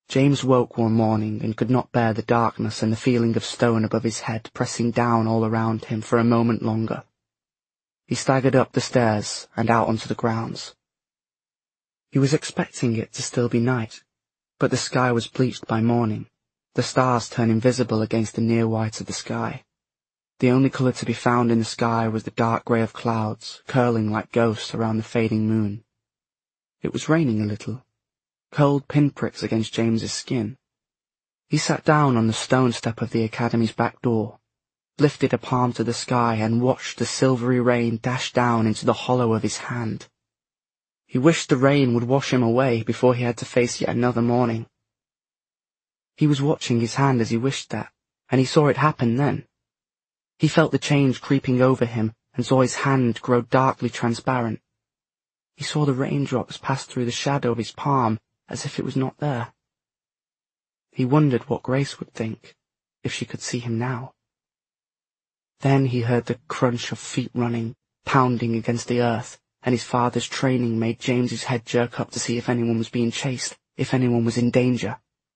James woke one morning and could not bear the darkness and the feeling of stone above his head pressing down all around him for a moment longer. He staggered up the stairs and out onto the grounds. He was expecting it to still be night, but the sky was bleached by morning, the stars turned invisible against the near white of the sky. The only colour to be found in the sky was the dark grey of clouds, curling like ghosts around the fading moon. It was raining a little, cold pinpricks against James's skin. He sat down on the stone step of the academy's back door, lifted a palm to the sky and watched the silvery rain dash down into the hollow of his hand. He wished the rain would wash him away before he had to face yet another morning. He was watching his hand as he wished that, and he saw it happen then. He felt the change creeping over him and saw his hand grow darkly transparent. He saw the raindrops pass through the shadow of his palm as if it was not there. He wondered what Grace would think, if she could see him now. Then he heard the crunch of feet running, pounding against the earth, and his father's training made James's head jerk up to see if anyone was being chased, if anyone was in danger.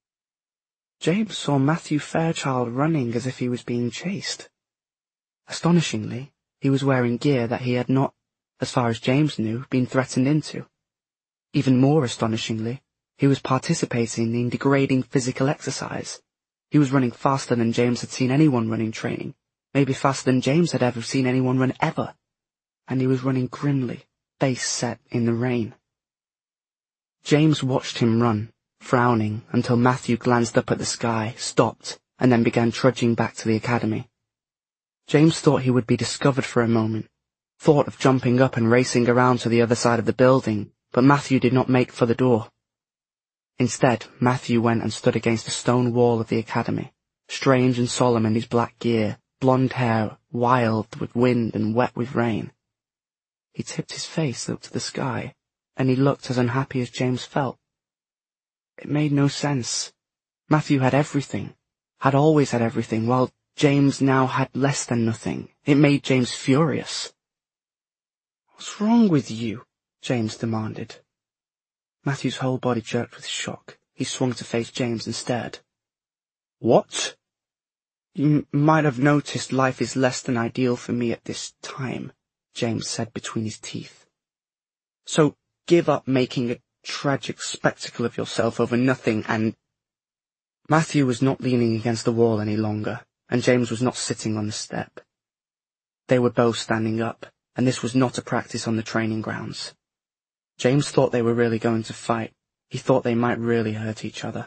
James saw Matthew Fairchild running as if he was being chased. Astonishingly, he was wearing gear that he had not, as far as James knew, been threatened into. Even more astonishingly, he was participating in degrading physical exercise. He was running faster than James had seen anyone run in training, maybe faster than James had ever seen anyone run ever. And he was running grimly, face set in the rain. James watched him run, frowning, until Matthew glanced up at the sky, stopped, and then began trudging back to the academy. James thought he would be discovered for a moment, thought of jumping up and racing around to the other side of the building, but Matthew did not make for the door. Instead, Matthew went and stood against the stone wall of the academy, strange and solemn in his black gear, blonde hair wild with wind and wet with rain. He tipped his face up to the sky, and he looked as unhappy as James felt. It made no sense. Matthew had everything, had always had everything, while James now had less than nothing. It made James furious. "What's wrong with you?" James demanded. Matthew's whole body jerked with shock. He swung to face James and stared. "What?" "You might have noticed life is less than ideal for me at this time," James said between his teeth. "So give up making a tragic spectacle of yourself over nothing and—" Matthew was not leaning against the wall any longer, and James was not sitting on the step. They were both standing up, and this was not a practice on the training grounds. James thought they were really going to fight. He thought they might really hurt each other.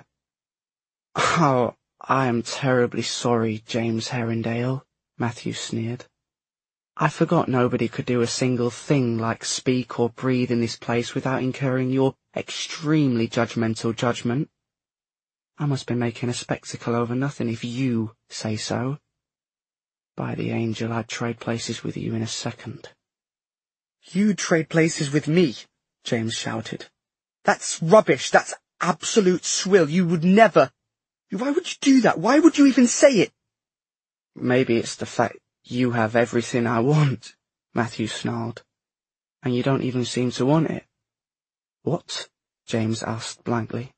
"Oh, I am terribly sorry, James Herondale," Matthew sneered. "I forgot nobody could do a single thing like speak or breathe in this place without incurring your extremely judgmental judgment. I must be making a spectacle over nothing if you say so. By the angel, I'd trade places with you in a second." "You'd trade places with me?" James shouted. "That's rubbish. That's absolute swill. You would never. Why would you do that? Why would you even say it?" "Maybe it's the fact you have everything I want," Matthew snarled. "And you don't even seem to want it." "What?" James asked blankly.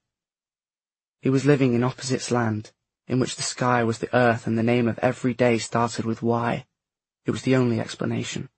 He was living in opposites land, in which the sky was the earth and the name of every day started with Y. It was the only explanation.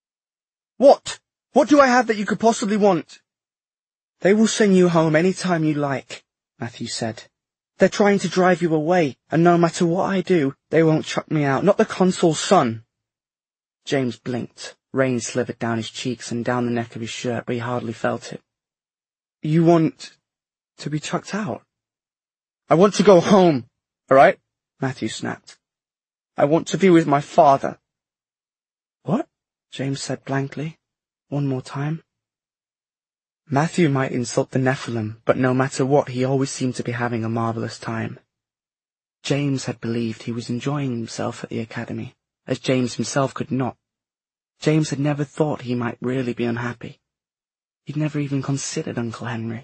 "What? What do I have that you could possibly want?" "They will send you home any time you like," Matthew said. "They're trying to drive you away, and no matter what I do, they won't chuck me out, not the consul's son." James blinked. Rain slithered down his cheeks and down the neck of his shirt, but he hardly felt it. "You want to be chucked out?" "I want to go home, all right?" Matthew snapped. "I want to be with my father." "What?" James said blankly. "One more time." Matthew might insult the Nephilim, but no matter what, he always seemed to be having a marvellous time. James had believed he was enjoying himself at the academy, as James himself could not. James had never thought he might really be unhappy. He'd never even considered Uncle Henry.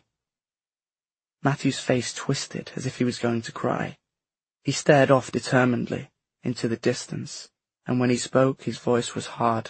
Matthew's face twisted as if he was going to cry. He stared off determinedly, into the distance, and when he spoke his voice was hard.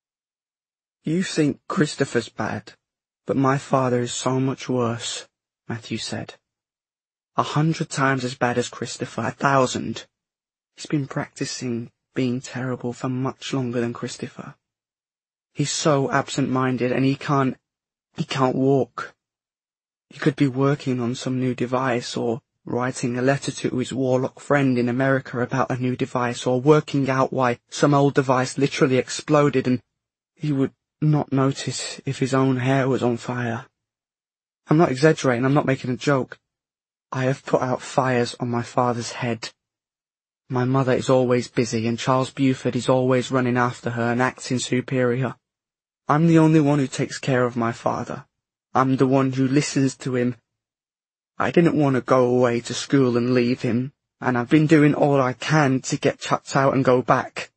"You think Christopher's bad, but my father is so much worse," Matthew said. 100 times as bad as Christopher, 1,000. He's been practicing being terrible for much longer than Christopher. He's so absent-minded and he can't walk. He could be working on some new device or writing a letter to his warlock friend in America about a new device or working out why some old device literally exploded and he would not notice if his own hair was on fire. I'm not exaggerating, I'm not making a joke. I have put out fires on my father's head. My mother is always busy and Charles Buford is always running after her and acting superior. I'm the only one who takes care of my father. I'm the one who listens to him. I didn't want to go away to school and leave him, and I've been doing all I can to get chucked out and go back.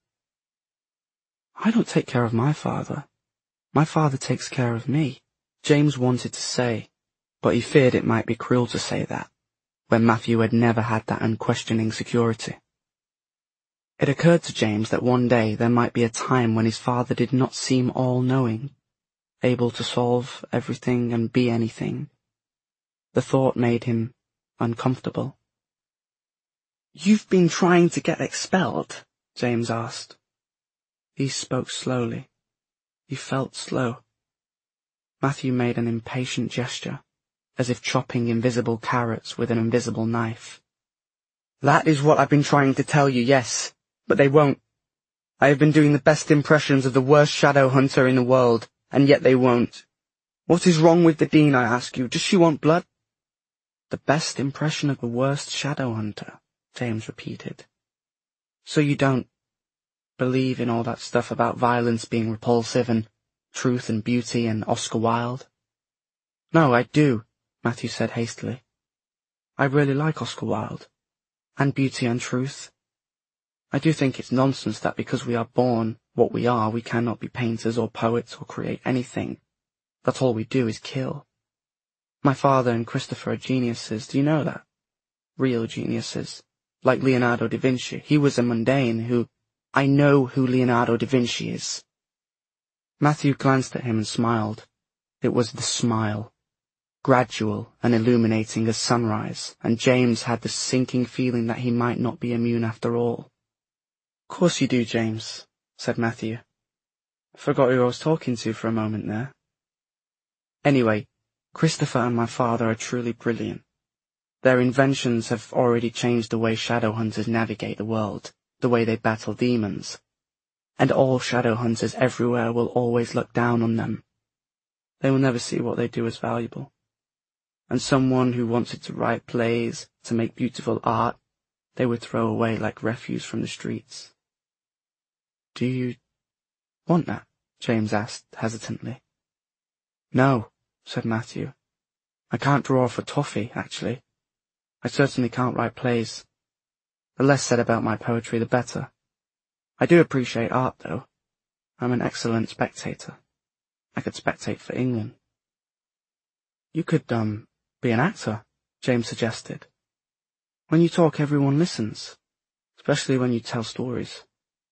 I don't take care of my father. My father takes care of me, James wanted to say, but he feared it might be cruel to say that, when Matthew had never had that unquestioning security. It occurred to James that one day there might be a time when his father did not seem all-knowing, able to solve everything and be anything. The thought made him uncomfortable. "You've been trying to get expelled?" James asked. He spoke slowly. He felt slow. Matthew made an impatient gesture, as if chopping invisible carrots with an invisible knife. "That is what I've been trying to tell you, yes, but they won't. I have been doing the best impressions of the worst shadow hunter in the world, and yet they won't. What is wrong with the Dean, I ask you? Does she want blood?" "The best impression of the worst shadow hunter," James repeated. "So you don't believe in all that stuff about violence being repulsive and truth and beauty and Oscar Wilde?" "No, I do," Matthew said hastily. "I really like Oscar Wilde, and beauty and truth. I do think it's nonsense that because we are born what we are, we cannot be painters or poets or create anything, that all we do is kill. My father and Christopher are geniuses, do you know that? Real geniuses, like Leonardo da Vinci. He was a mundane who... I know who Leonardo da Vinci is." Matthew glanced at him and smiled. It was the smile, gradual and illuminating as sunrise, and James had the sinking feeling that he might not be immune after all. "Of course you do, James," said Matthew. "Forgot who I was talking to for a moment there. Anyway, Christopher and my father are truly brilliant. Their inventions have already changed the way shadow hunters navigate the world, the way they battle demons. And all shadow hunters everywhere will always look down on them. They will never see what they do as valuable. And someone who wanted to write plays, to make beautiful art, they would throw away like refuse from the streets." "Do you want that?" James asked hesitantly. "No," said Matthew. "I can't draw for toffee, actually. I certainly can't write plays. The less said about my poetry, the better. I do appreciate art, though. I'm an excellent spectator. I could spectate for England." "You could, be an actor," James suggested. "When you talk, everyone listens, especially when you tell stories."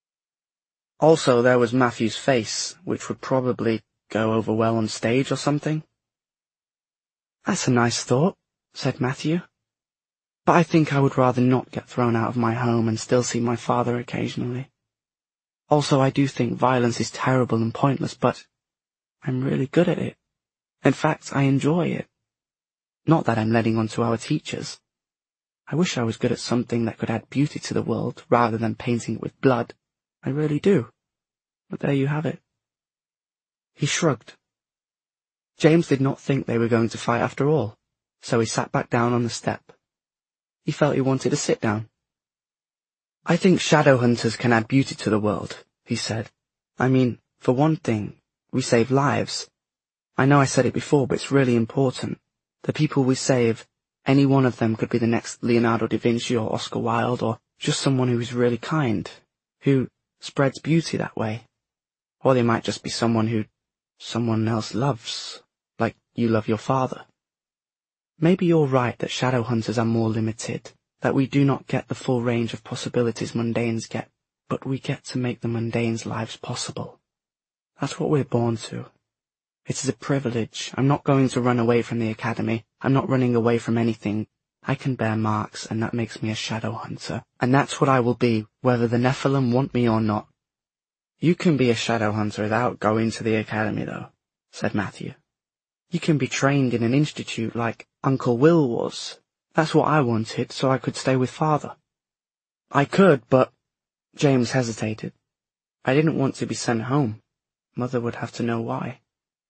Also, there was Matthew's face, which would probably go over well on stage or something. "That's a nice thought," said Matthew. "But I think I would rather not get thrown out of my home and still see my father occasionally. Also, I do think violence is terrible and pointless, but I'm really good at it. In fact, I enjoy it. Not that I'm letting on to our teachers. I wish I was good at something that could add beauty to the world rather than painting it with blood. I really do. But there you have it." He shrugged. James did not think they were going to fight after all, so he sat back down on the step. He felt he wanted to sit down. "I think shadow hunters can add beauty to the world," he said. "I mean, for one thing, we save lives. I know I said it before, but it's really important. The people we save, any one of them could be the next Leonardo da Vinci or Oscar Wilde, or just someone who is really kind, who spreads beauty that way. Or they might just be someone who someone else loves, like you love your father. Maybe you're right that shadow hunters are more limited, that we do not get the full range of possibilities mundanes get, but we get to make the mundanes' lives possible. That's what we're born to. It is a privilege. I'm not going to run away from the academy. I'm not running away from anything. I can bear marks, and that makes me a shadow hunter, and that's what I will be, whether the Nephilim want me or not." "You can be a shadow hunter without going to the academy, though," said Matthew. "You can be trained in an institute like Uncle Will was. That's what I wanted, so I could stay with Father." "I could, but—" James hesitated. "I didn't want to be sent home. Mother would have to know why."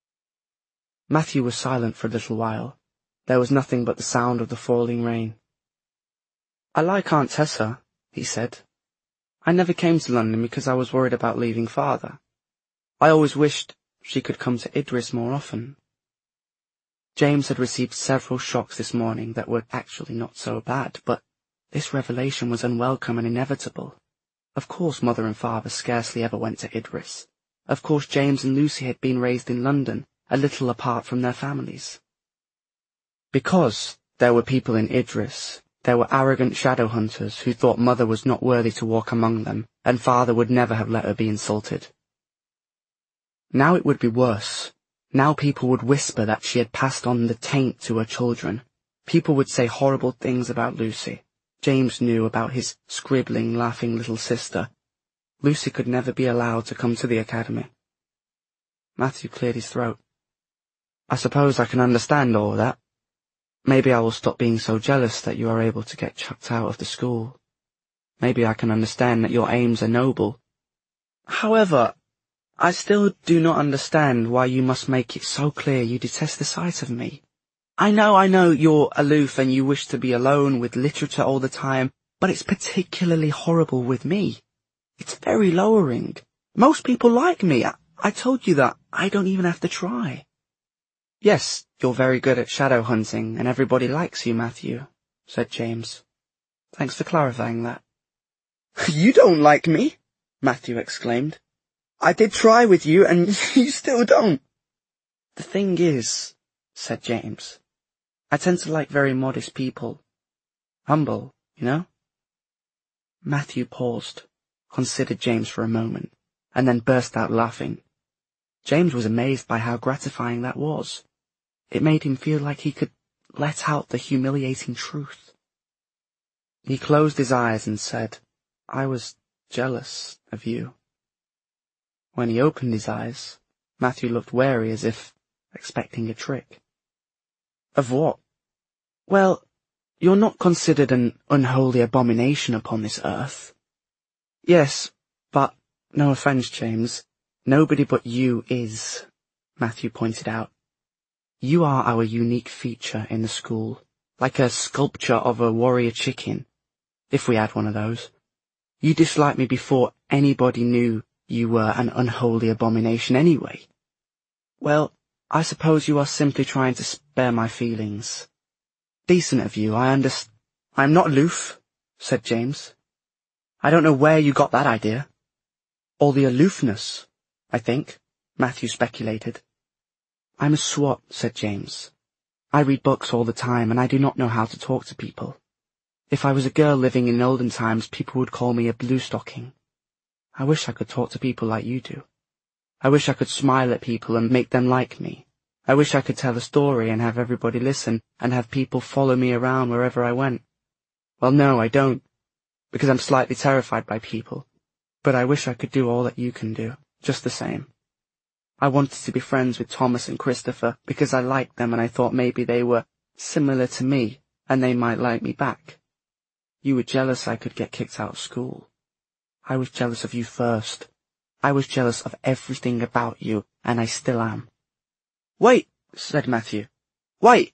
Matthew was silent for a little while. There was nothing but the sound of the falling rain. "I like Aunt Tessa," he said. "I never came to London because I was worried about leaving Father. I always wished she could come to Idris more often." James had received several shocks this morning that were actually not so bad, but this revelation was unwelcome and inevitable. Of course Mother and Father scarcely ever went to Idris. Of course James and Lucy had been raised in London, a little apart from their families. Because there were people in Idris, there were arrogant shadow hunters who thought Mother was not worthy to walk among them, and Father would never have let her be insulted. Now it would be worse. Now people would whisper that she had passed on the taint to her children. People would say horrible things about Lucy. James knew about his scribbling, laughing little sister. Lucy could never be allowed to come to the academy. Matthew cleared his throat. "I suppose I can understand all that. Maybe I will stop being so jealous that you are able to get chucked out of the school. Maybe I can understand that your aims are noble. However, I still do not understand why you must make it so clear you detest the sight of me. I know you're aloof and you wish to be alone with literature all the time, but it's particularly horrible with me. It's very lowering. Most people like me. I told you that. I don't even have to try." "Yes, you're very good at shadow hunting, and everybody likes you, Matthew," said James. "Thanks for clarifying that." "You don't like me," Matthew exclaimed. "I did try with you, and you still don't." "The thing is," said James, "I tend to like very modest people. Humble, you know?" Matthew paused, considered James for a moment, and then burst out laughing. James was amazed by how gratifying that was. It made him feel like he could let out the humiliating truth. He closed his eyes and said, "I was jealous of you." When he opened his eyes, Matthew looked wary as if expecting a trick. "Of what?" "Well, you're not considered an unholy abomination upon this earth." "Yes, but, no offence, James, nobody but you is," Matthew pointed out. "You are our unique feature in the school, like a sculpture of a warrior chicken, if we had one of those. You disliked me before anybody knew you were an unholy abomination anyway. Well, I suppose you are simply trying to spare my feelings. Decent of you, I understand." "I'm not aloof," said James. "I don't know where you got that idea." "Or the aloofness, I think," Matthew speculated. "I'm a swot," said James. "I read books all the time, and I do not know how to talk to people. If I was a girl living in olden times, people would call me a bluestocking. I wish I could talk to people like you do. I wish I could smile at people and make them like me. I wish I could tell a story and have everybody listen, and have people follow me around wherever I went. Well, no, I don't, because I'm slightly terrified by people. But I wish I could do all that you can do, just the same. I wanted to be friends with Thomas and Christopher because I liked them and I thought maybe they were similar to me and they might like me back. You were jealous I could get kicked out of school. I was jealous of you first. I was jealous of everything about you, and I still am." "Wait," said Matthew. Wait!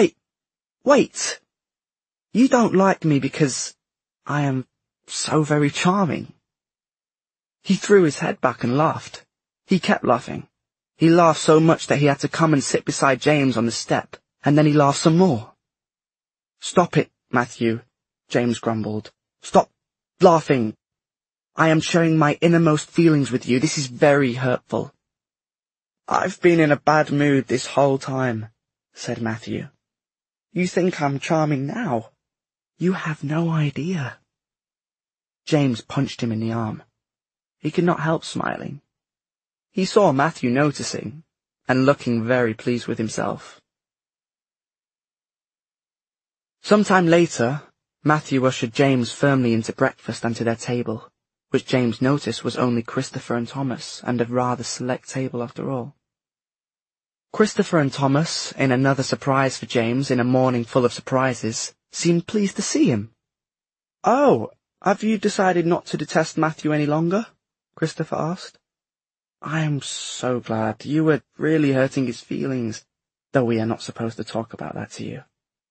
You don't like me because I am so very charming." He threw his head back and laughed. He kept laughing. He laughed so much that he had to come and sit beside James on the step, and then he laughed some more. "Stop it, Matthew," James grumbled. "Stop laughing. I am sharing my innermost feelings with you. This is very hurtful." "I've been in a bad mood this whole time," said Matthew. "You think I'm charming now? You have no idea." James punched him in the arm. He could not help smiling. He saw Matthew noticing, and looking very pleased with himself. Sometime later, Matthew ushered James firmly into breakfast and to their table, which James noticed was only Christopher and Thomas, and a rather select table after all. Christopher and Thomas, in another surprise for James in a morning full of surprises, seemed pleased to see him. "Oh, have you decided not to detest Matthew any longer?" Christopher asked. "I am so glad. You were really hurting his feelings, though we are not supposed to talk about that to you."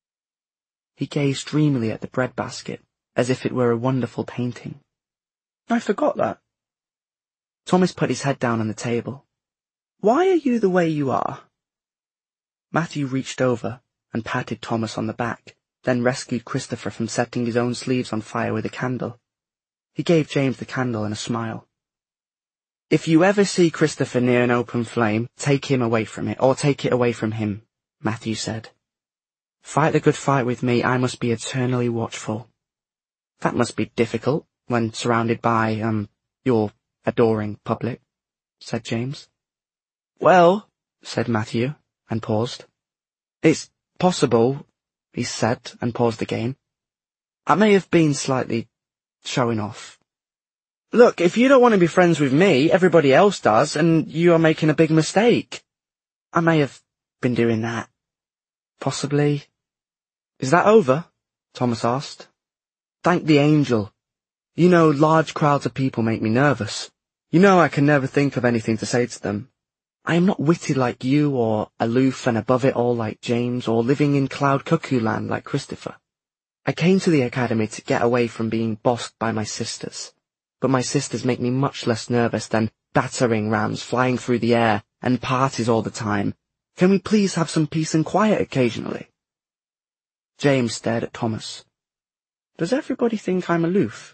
He gazed dreamily at the breadbasket, as if it were a wonderful painting. "I forgot that." Thomas put his head down on the table. "Why are you the way you are?" Matthew reached over and patted Thomas on the back, then rescued Christopher from setting his own sleeves on fire with a candle. He gave James the candle and a smile. "If you ever see Christopher near an open flame, take him away from it, or take it away from him," Matthew said. "Fight the good fight with me, I must be eternally watchful." "That must be difficult, when surrounded by, your adoring public," said James. "Well," said Matthew, and paused. "It's possible," he said, and paused again. "I may have been slightly showing off. Look, if you don't want to be friends with me, everybody else does, and you are making a big mistake. I may have been doing that. Possibly." "Is that over?" Thomas asked. "Thank the angel. You know, large crowds of people make me nervous. You know I can never think of anything to say to them. I am not witty like you, or aloof and above it all like James, or living in cloud cuckoo land like Christopher. I came to the academy to get away from being bossed by my sisters, but my sisters make me much less nervous than battering rams flying through the air and parties all the time. Can we please have some peace and quiet occasionally?" James stared at Thomas. "Does everybody think I'm aloof?"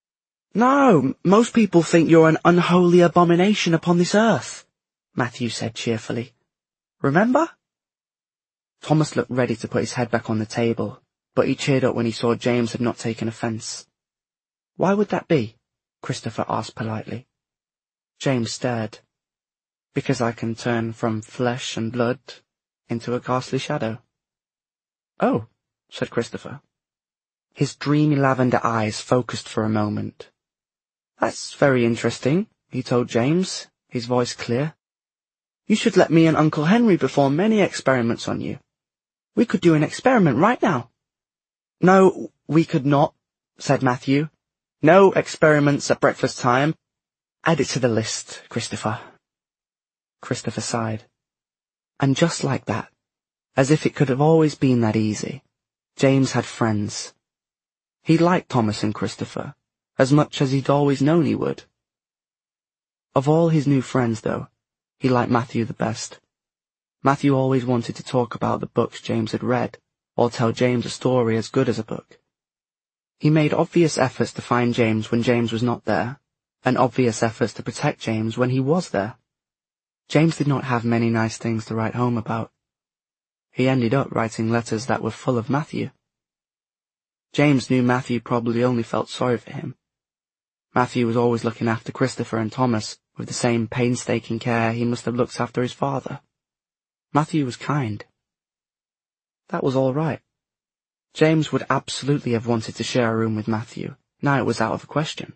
"No, most people think you're an unholy abomination upon this earth," Matthew said cheerfully. "Remember?" Thomas looked ready to put his head back on the table, but he cheered up when he saw James had not taken offence. "Why would that be?" Christopher asked politely. James stared. "Because I can turn from flesh and blood into a ghastly shadow." "Oh," said Christopher. His dreamy lavender eyes focused for a moment. "That's very interesting," he told James, his voice clear. "You should let me and Uncle Henry perform many experiments on you. We could do an experiment right now." "No, we could not," said Matthew. "No experiments at breakfast time. Add it to the list, Christopher." Christopher sighed. And just like that, as if it could have always been that easy, James had friends. He liked Thomas and Christopher, as much as he'd always known he would. Of all his new friends, though, he liked Matthew the best. Matthew always wanted to talk about the books James had read, or tell James a story as good as a book. He made obvious efforts to find James when James was not there, and obvious efforts to protect James when he was there. James did not have many nice things to write home about. He ended up writing letters that were full of Matthew. James knew Matthew probably only felt sorry for him. Matthew was always looking after Christopher and Thomas with the same painstaking care he must have looked after his father. Matthew was kind. That was all right. James would absolutely have wanted to share a room with Matthew. Now it was out of the question.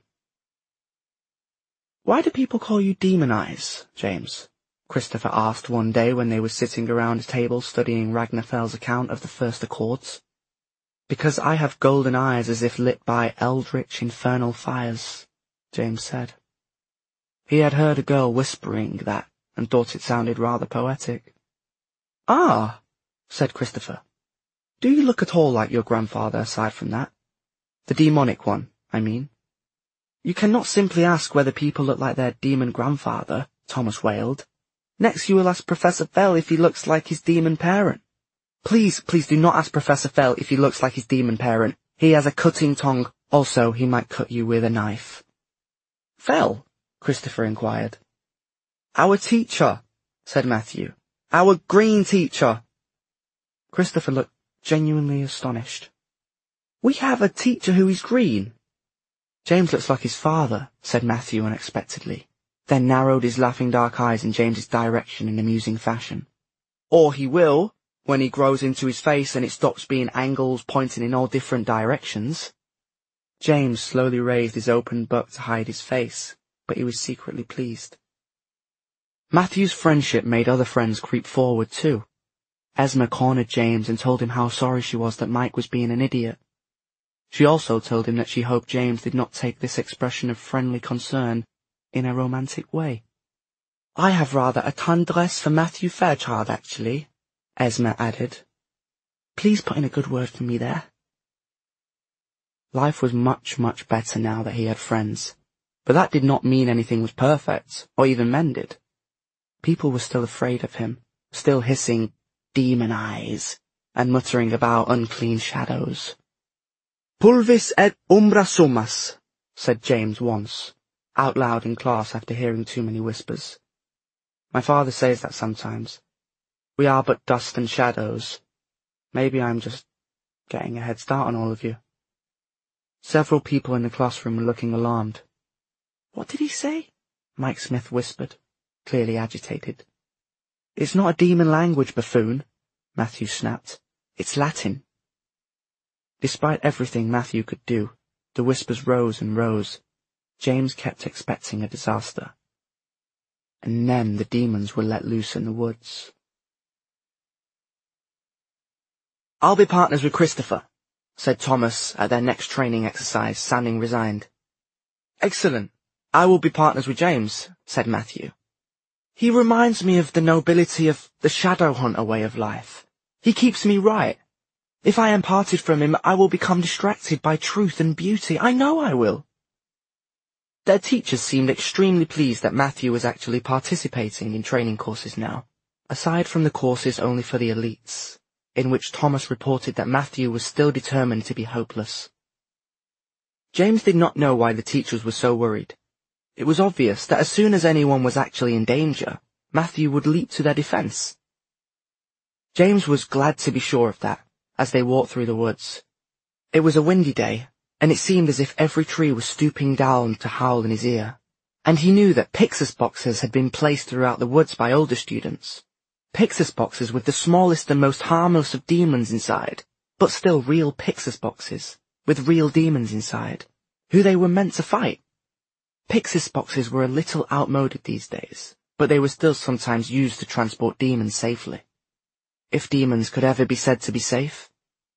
"Why do people call you Demon Eyes, James?" Christopher asked one day when they were sitting around a table studying Ragnarfel's account of the first accords. "Because I have golden eyes as if lit by eldritch infernal fires," James said. He had heard a girl whispering that and thought it sounded rather poetic. "Ah," said Christopher. "Do you look at all like your grandfather aside from that? The demonic one, I mean." "You cannot simply ask whether people look like their demon grandfather," Thomas wailed. "Next you will ask Professor Fell if he looks like his demon parent." Please do not ask Professor Fell if he looks like his demon parent. He has a cutting tongue. Also, he might cut you with a knife." "Fell?" Christopher inquired. "Our teacher," said Matthew. "Our green teacher." Christopher looked genuinely astonished. "We have a teacher who is green?" "James looks like his father," said Matthew unexpectedly, then narrowed his laughing dark eyes in James's direction in amusing fashion. "Or he will," when he grows into his face and it stops being angles pointing in all different directions. James slowly raised his open book to hide his face, but he was secretly pleased. Matthew's friendship made other friends creep forward too. Esma cornered James and told him how sorry she was that Mike was being an idiot. She also told him that she hoped James did not take this expression of friendly concern in a romantic way. "I have rather a tendresse for Matthew Fairchild, actually," Esma added. "Please put in a good word for me there." Life was much, much better now that he had friends, but that did not mean anything was perfect, or even mended. People were still afraid of him, still hissing, "Demon eyes," and muttering about unclean shadows. "Pulvis et umbra sumas," said James once, out loud in class after hearing too many whispers. "My father says that sometimes. We are but dust and shadows. Maybe I'm just getting a head start on all of you." Several people in the classroom were looking alarmed. "What did he say?" Mike Smith whispered, clearly agitated. "It's not a demon language, buffoon," Matthew snapped. "It's Latin." Despite everything Matthew could do, the whispers rose and rose. James kept expecting a disaster. And then the demons were let loose in the woods. "I'll be partners with Christopher," said Thomas at their next training exercise, sounding resigned. "Excellent. I will be partners with James," said Matthew. "He reminds me of the nobility of the shadow hunter way of life. He keeps me right. If I am parted from him, I will become distracted by truth and beauty. I know I will." Their teachers seemed extremely pleased that Matthew was actually participating in training courses now, aside from the courses only for the elites, in which Thomas reported that Matthew was still determined to be hopeless. James did not know why the teachers were so worried. It was obvious that as soon as anyone was actually in danger, Matthew would leap to their defense. James was glad to be sure of that, as they walked through the woods. It was a windy day, and it seemed as if every tree was stooping down to howl in his ear. And he knew that Pyxis boxes had been placed throughout the woods by older students. Pyxis boxes with the smallest and most harmless of demons inside, but still real Pyxis boxes, with real demons inside, who they were meant to fight. Pyxis boxes were a little outmoded these days, but they were still sometimes used to transport demons safely. If demons could ever be said to be safe.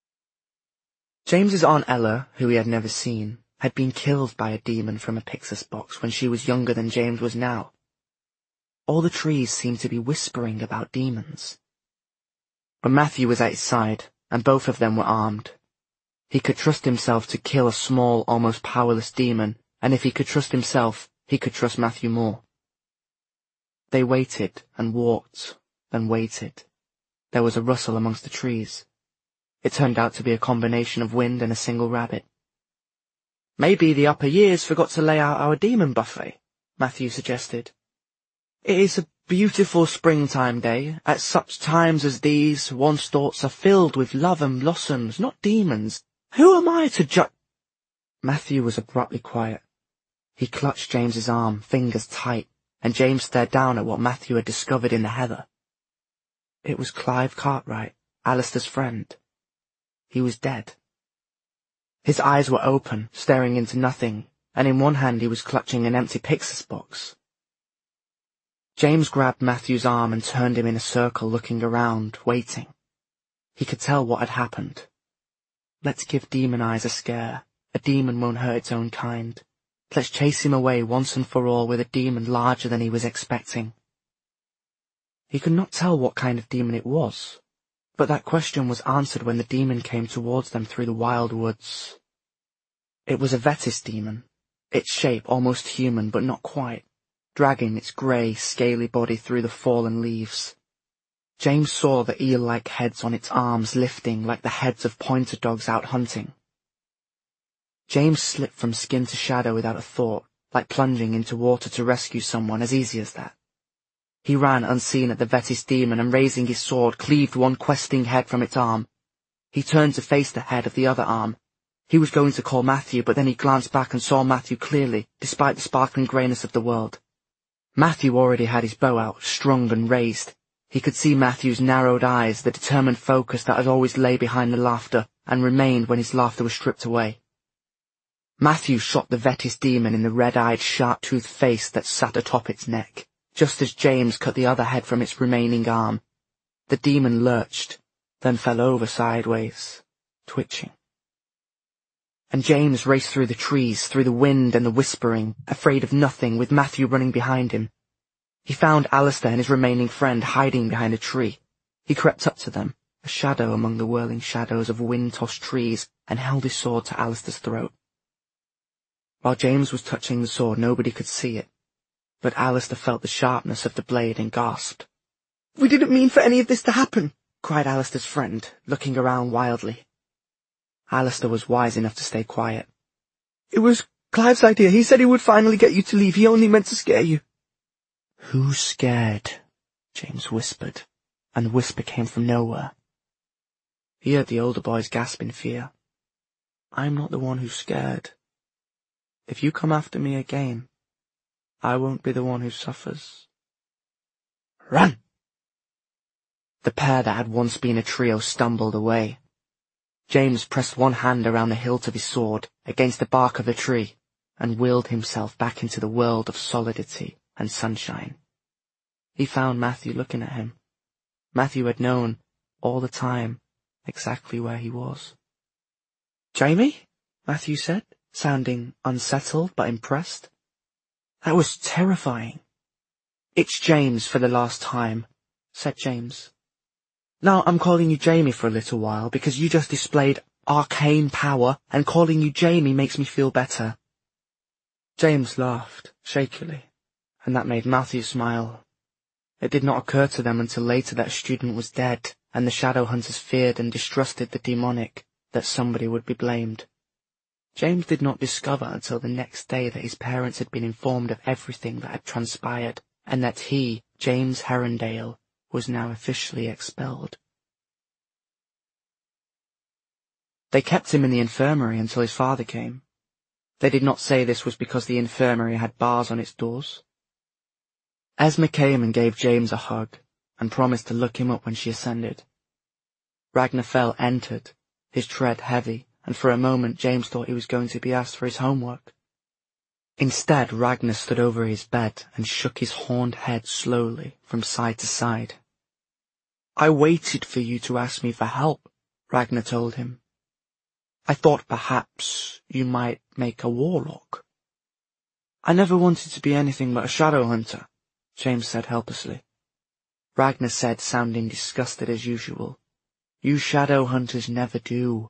James's Aunt Ella, who he had never seen, had been killed by a demon from a Pyxis box when she was younger than James was now. All the trees seemed to be whispering about demons. But Matthew was at his side, and both of them were armed. He could trust himself to kill a small, almost powerless demon, and if he could trust himself, he could trust Matthew more. They waited and walked, then waited. There was a rustle amongst the trees. It turned out to be a combination of wind and a single rabbit. "Maybe the upper years forgot to lay out our demon buffet," Matthew suggested. "It is a beautiful springtime day. At such times as these, one's thoughts are filled with love and blossoms, not demons. Who am I to judge?" Matthew was abruptly quiet. He clutched James's arm, fingers tight, and James stared down at what Matthew had discovered in the heather. It was Clive Cartwright, Alistair's friend. He was dead. His eyes were open, staring into nothing, and in one hand he was clutching an empty Pyxis box. James grabbed Matthew's arm and turned him in a circle, looking around, waiting. He could tell what had happened. Let's give Demon Eyes a scare. A demon won't hurt its own kind. Let's chase him away once and for all with a demon larger than he was expecting. He could not tell what kind of demon it was, but that question was answered when the demon came towards them through the wild woods. It was a Vetis demon, its shape almost human but not quite, dragging its grey, scaly body through the fallen leaves. James saw the eel-like heads on its arms lifting like the heads of pointer dogs out hunting. James slipped from skin to shadow without a thought, like plunging into water to rescue someone, as easy as that. He ran unseen at the Vetis demon and raising his sword cleaved one questing head from its arm. He turned to face the head of the other arm. He was going to call Matthew, but then he glanced back and saw Matthew clearly, despite the sparkling greyness of the world. Matthew already had his bow out, strung and raised. He could see Matthew's narrowed eyes, the determined focus that had always lay behind the laughter and remained when his laughter was stripped away. Matthew shot the Vetis demon in the red-eyed, sharp-toothed face that sat atop its neck, just as James cut the other head from its remaining arm. The demon lurched, then fell over sideways, twitching. And James raced through the trees, through the wind and the whispering, afraid of nothing, with Matthew running behind him. He found Alistair and his remaining friend hiding behind a tree. He crept up to them, a shadow among the whirling shadows of wind-tossed trees, and held his sword to Alistair's throat. While James was touching the sword, nobody could see it, but Alistair felt the sharpness of the blade and gasped. "We didn't mean for any of this to happen," cried Alistair's friend, looking around wildly. Alistair was wise enough to stay quiet. "It was Clive's idea. He said he would finally get you to leave. He only meant to scare you." "Who's scared?" James whispered, and the whisper came from nowhere. He heard the older boys gasp in fear. "I'm not the one who's scared. If you come after me again, I won't be the one who suffers. Run!" The pair that had once been a trio stumbled away. James pressed one hand around the hilt of his sword against the bark of the tree and willed himself back into the world of solidity and sunshine. He found Matthew looking at him. Matthew had known, all the time, exactly where he was. "Jamie?" Matthew said, sounding unsettled but impressed. "That was terrifying." "It's James for the last time," said James. "Now I'm calling you Jamie for a little while because you just displayed arcane power, and calling you Jamie makes me feel better." James laughed, shakily, and that made Matthew smile. It did not occur to them until later that a student was dead, and the shadow hunters feared and distrusted the demonic, that somebody would be blamed. James did not discover until the next day that his parents had been informed of everything that had transpired, and that he, James Herondale, was now officially expelled. They kept him in the infirmary until his father came. They did not say this was because the infirmary had bars on its doors. Esme came and gave James a hug, and promised to look him up when she ascended. Ragnar Fell entered, his tread heavy, and for a moment James thought he was going to be asked for his homework. Instead, Ragnar stood over his bed and shook his horned head slowly from side to side. "I waited for you to ask me for help," Ragnar told him. "I thought perhaps you might make a warlock." "I never wanted to be anything but a shadow hunter," James said helplessly. Ragnar said, sounding disgusted as usual, "You shadow hunters never do."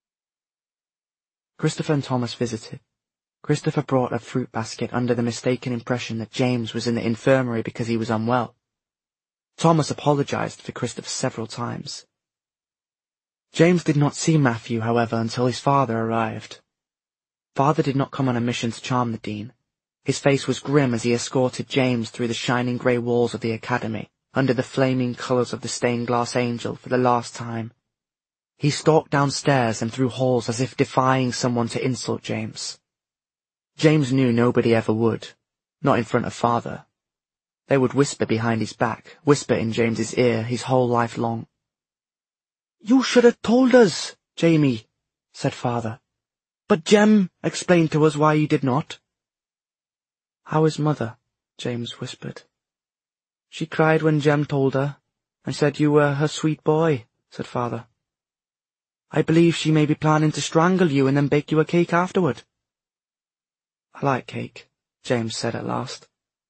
Christopher and Thomas visited. Christopher brought a fruit basket under the mistaken impression that James was in the infirmary because he was unwell. Thomas apologized for Christopher several times. James did not see Matthew, however, until his father arrived. Father did not come on a mission to charm the dean. His face was grim as he escorted James through the shining grey walls of the academy, under the flaming colours of the stained-glass angel for the last time. He stalked downstairs and through halls as if defying someone to insult James. James knew nobody ever would, not in front of Father. They would whisper behind his back, whisper in James's ear his whole life long. "You should have told us, Jamie," said Father. "But Jem explained to us why you did not." "How is Mother?" James whispered. "She cried when Jem told her, and said you were her sweet boy," said Father. "I believe she may be planning to strangle you and then bake you a cake afterward." "I like cake," James said at last.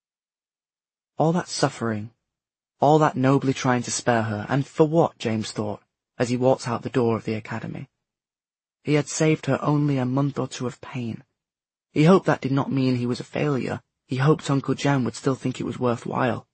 All that suffering, all that nobly trying to spare her, and for what, James thought, as he walked out the door of the academy. He had saved her only a month or two of pain. He hoped that did not mean he was a failure. He hoped Uncle Jem would still think it was worthwhile.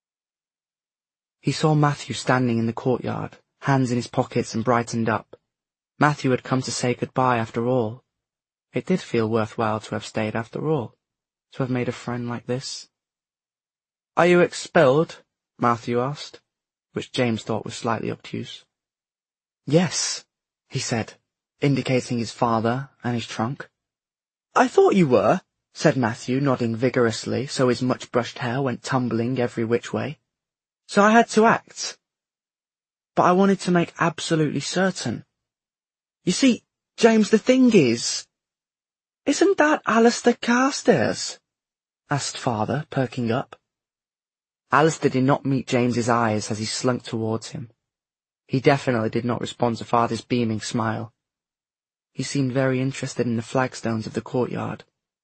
He saw Matthew standing in the courtyard, hands in his pockets, and brightened up. Matthew had come to say goodbye after all. It did feel worthwhile to have stayed after all, to have made a friend like this. "Are you expelled?" Matthew asked, which James thought was slightly obtuse. "Yes," he said, indicating his father and his trunk. "I thought you were," said Matthew, nodding vigorously so his much-brushed hair went tumbling every which way. So I had to act. But I wanted to make absolutely certain. You see, James, the thing is, isn't that Alistair Carstairs? Asked Father, perking up. Alistair did not meet James's eyes as he slunk towards him. He definitely did not respond to Father's beaming smile. He seemed very interested in the flagstones of the courtyard.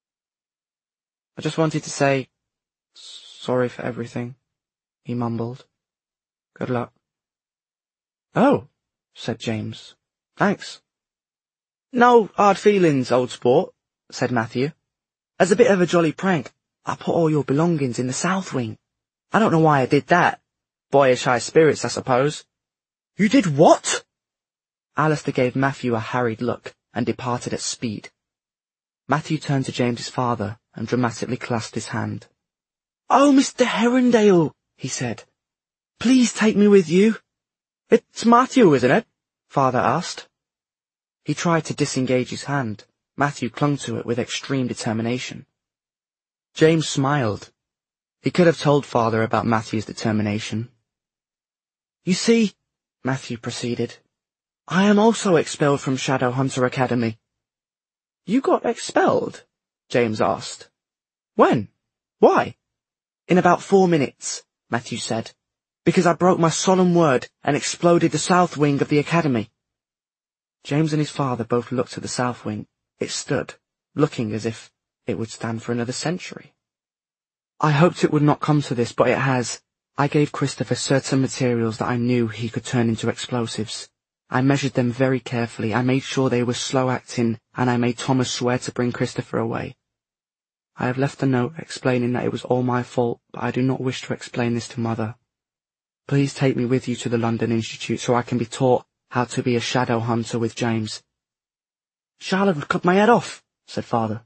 I just wanted to say, sorry for everything, he mumbled. Good luck. Oh, said James. Thanks. No hard feelings, old sport, said Matthew. As a bit of a jolly prank, I put all your belongings in the south wing. I don't know why I did that. Boyish high spirits, I suppose. You did what? Alistair gave Matthew a harried look and departed at speed. Matthew turned to James's father and dramatically clasped his hand. Oh, Mr. Herondale, he said. Please take me with you. It's Matthew, isn't it? Father asked. He tried to disengage his hand. Matthew clung to it with extreme determination. James smiled. He could have told Father about Matthew's determination. You see, Matthew proceeded, I am also expelled from Shadowhunter Academy. You got expelled? James asked. When? Why? In about 4 minutes, Matthew said, because I broke my solemn word and exploded the south wing of the academy. James and his father both looked at the south wing. It stood, looking as if it would stand for another century. I hoped it would not come to this, but it has. I gave Christopher certain materials that I knew he could turn into explosives. I measured them very carefully, I made sure they were slow-acting, and I made Thomas swear to bring Christopher away. I have left a note explaining that it was all my fault, but I do not wish to explain this to Mother. Please take me with you to the London Institute so I can be taught how to be a shadow hunter with James. Charlotte would cut my head off, said Father.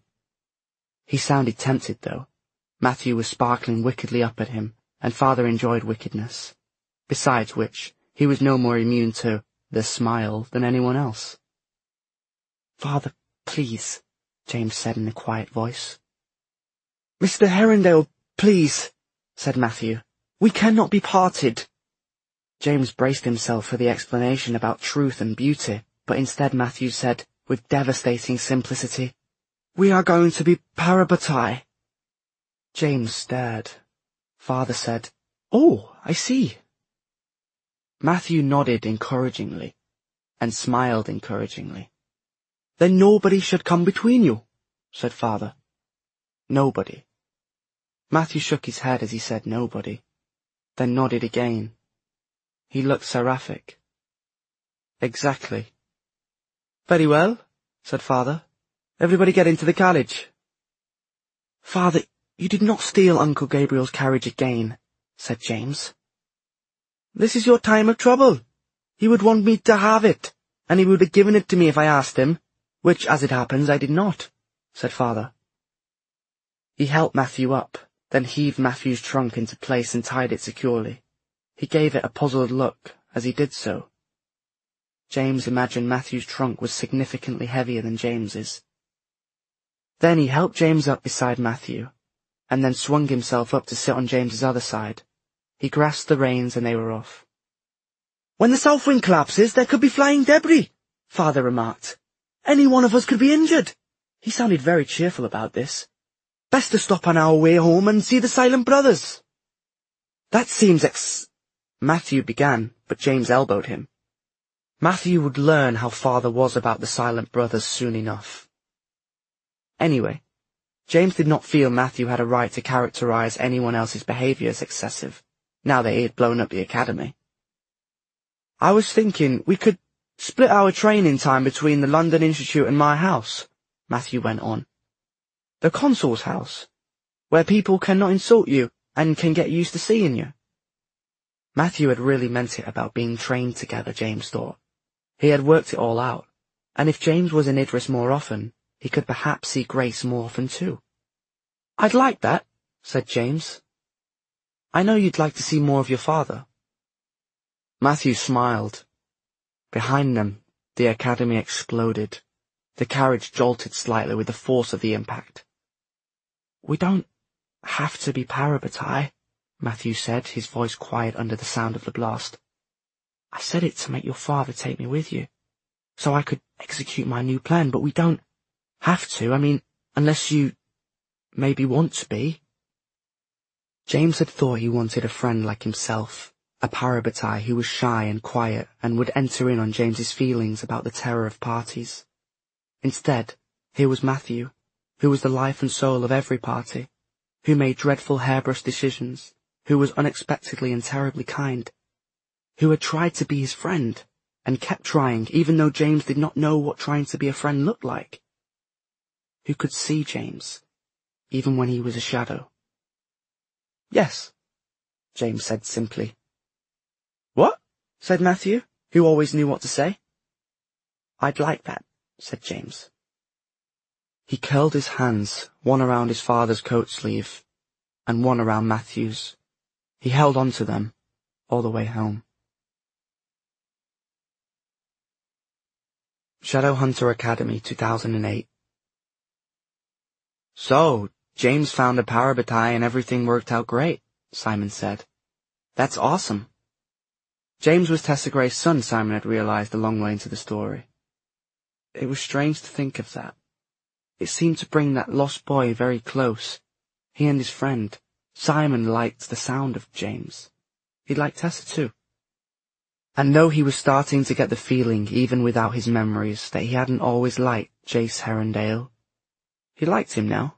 He sounded tempted, though. Matthew was sparkling wickedly up at him, and Father enjoyed wickedness. Besides which, he was no more immune to the smile than anyone else. Father, please, James said in a quiet voice. Mr. Herondale, please, said Matthew. We cannot be parted. James braced himself for the explanation about truth and beauty, but instead Matthew said, with devastating simplicity, We are going to be parabatai. James stared. Father said, Oh, I see. Matthew nodded encouragingly, and smiled encouragingly. Then nobody should come between you, said Father. Nobody. Matthew shook his head as he said nobody, then nodded again. He looked seraphic. Exactly. Very well, said Father. Everybody get into the carriage. Father, you did not steal Uncle Gabriel's carriage again, said James. This is your time of trouble. He would want me to have it, and he would have given it to me if I asked him, which, as it happens, I did not, said Father. He helped Matthew up, then heaved Matthew's trunk into place and tied it securely. He gave it a puzzled look as he did so. James imagined Matthew's trunk was significantly heavier than James's. Then he helped James up beside Matthew, and then swung himself up to sit on James's other side. He grasped the reins and they were off. When the south wing collapses, there could be flying debris, Father remarked. Any one of us could be injured. He sounded very cheerful about this. Best to stop on our way home and see the Silent Brothers. That seems Matthew began, but James elbowed him. Matthew would learn how Father was about the Silent Brothers soon enough. Anyway, James did not feel Matthew had a right to characterize anyone else's behavior as excessive, now that he had blown up the academy. I was thinking we could split our training time between the London Institute and my house, Matthew went on. The consul's house, where people cannot insult you and can get used to seeing you. Matthew had really meant it about being trained together, James thought. He had worked it all out, and if James was in Idris more often, he could perhaps see Grace more often too. I'd like that, said James. I know you'd like to see more of your father. Matthew smiled. Behind them, the academy exploded. The carriage jolted slightly with the force of the impact. We don't have to be parabatai, Matthew said, his voice quiet under the sound of the blast. I said it to make your father take me with you, so I could execute my new plan, but we don't have to. I mean, unless you maybe want to be. James had thought he wanted a friend like himself, a parabatai who was shy and quiet and would enter in on James's feelings about the terror of parties. Instead, here was Matthew, who was the life and soul of every party, who made dreadful hairbrush decisions, who was unexpectedly and terribly kind, who had tried to be his friend, and kept trying even though James did not know what trying to be a friend looked like, who could see James, even when he was a shadow. Yes, James said simply. What? Said Matthew, who always knew what to say. I'd like that, said James. He curled his hands, one around his father's coat sleeve, and one around Matthew's. He held on to them all the way home. Shadowhunter Academy 2008. So, James found a parabatai and everything worked out great, Simon said. That's awesome. James was Tessa Gray's son, Simon had realized a long way into the story. It was strange to think of that. It seemed to bring that lost boy very close. He and his friend, Simon, liked the sound of James. He liked Tessa too. And though he was starting to get the feeling, even without his memories, that he hadn't always liked Jace Herondale, he liked him now.